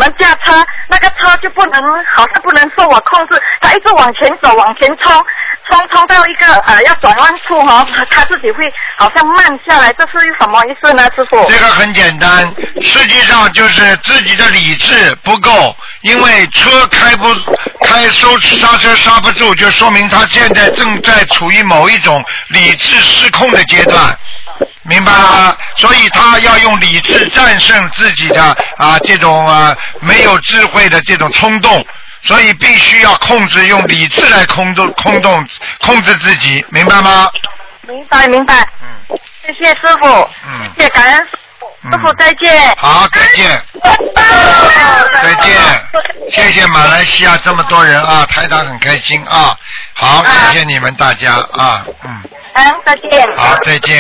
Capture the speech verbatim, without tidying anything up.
们驾车，那个车就不能，好像不能受我控制，他一直往前走，往前冲，冲冲到一个呃要转弯处哈、哦，他自己会好像慢下来，这是什么意思呢，师傅？ 这个很简单，实际上就是自己的理智不够，因为车开不开收刹车刹不住，就说明他现在正在处于某一种理智失控的阶段。明白了吗？所以他要用理智战胜自己的啊这种啊没有智慧的这种冲动，所以必须要控制，用理智来控制控动控制自己，明白吗？ 明白明白。嗯，谢谢师傅。嗯，谢谢感恩师傅，师傅再见。 好，再见。再见。谢谢马来西亚这么多人啊，台长很开心啊。好，谢谢你们大家啊，嗯。 嗯，再见。 好，再见。